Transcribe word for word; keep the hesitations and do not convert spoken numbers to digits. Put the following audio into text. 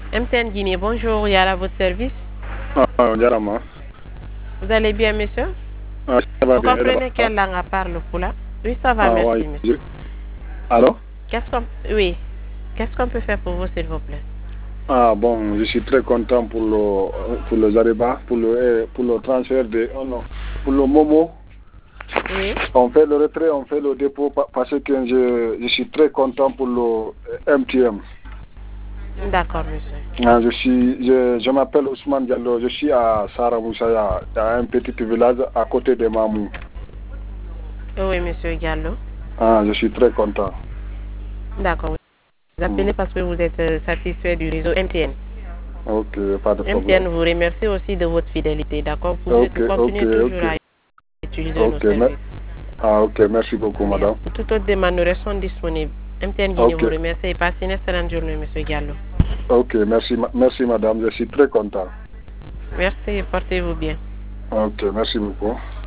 M T N Guinée, bonjour, il y a à votre service. Ah, Yarama. Vous allez bien, monsieur? Ah, ça va Vous bien. comprenez quelle langue à parle pour là? Oui, ça va, Ah, merci, ouais. monsieur. Allô? Qu'est-ce qu'on oui. Qu'est-ce qu'on peut faire pour vous, s'il vous plaît? Ah, bon, je suis très content pour le, pour le Zariba, pour le, pour le transfert de, oh non, pour le Momo. Oui. On fait le retrait, on fait le dépôt parce que je, je suis très content pour le M T M. D'accord, monsieur. Ah, je suis, je, je m'appelle Ousmane Diallo, je suis à Saramoussaya, dans un petit village à côté de Mamou. Oui, monsieur Diallo. Ah, je suis très content. D'accord. Vous appelez parce que vous êtes euh, satisfait du réseau M T N. Ok, pas de M T N problème. vous remercie aussi de votre fidélité, d'accord? Vous pouvez Ok, continuer ok, toujours ok. à utiliser nos Ok, mais, services. ah, ok, merci beaucoup, Bien. madame. Pour toute autre demande, nous restons disponibles. M T N Guinée Ok, vous remercie et passez une excellente journée, monsieur Diallo. ok, merci, ma- merci, madame, je suis très content. Merci et portez-vous bien. Ok, merci beaucoup.